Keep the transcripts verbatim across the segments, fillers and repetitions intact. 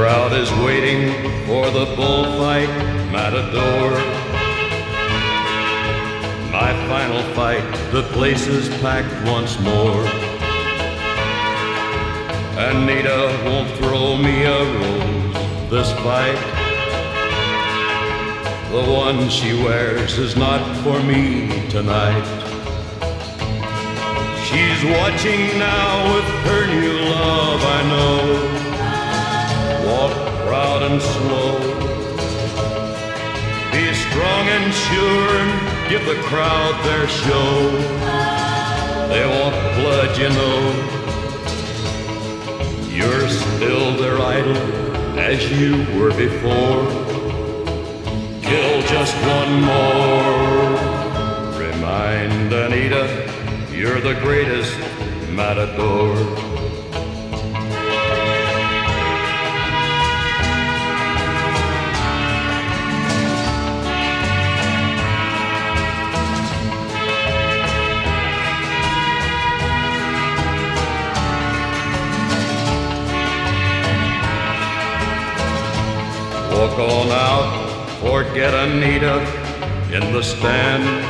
crowd is waiting for the bullfight matador. My final fight, the place is packed once more. Anita won't throw me a rose this fight. The one she wears is not for me tonight. She's watching now with her new love, I know. Walk proud and slow. Be strong and sure and give the crowd their show. They want blood, you know. You're still their idol as you were before. Kill just one more. Remind Anita you're the greatest matador. Walk on out, forget Anita in the stand.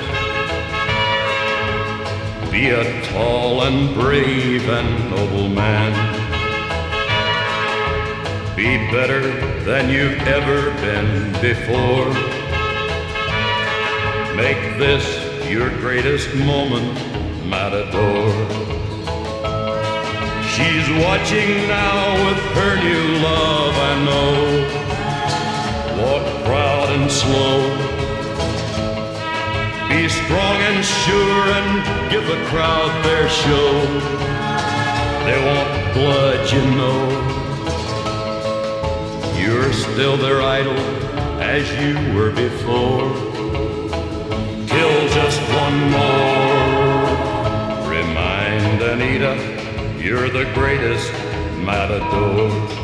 Be a tall and brave and noble man. Be better than you've ever been before. Make this your greatest moment, matador. She's watching now with her new love, I know. Walk proud and slow. Be strong and sure and give the crowd their show. They want blood, you know. You're still their idol as you were before. Kill just one more. Remind Anita you're the greatest matador.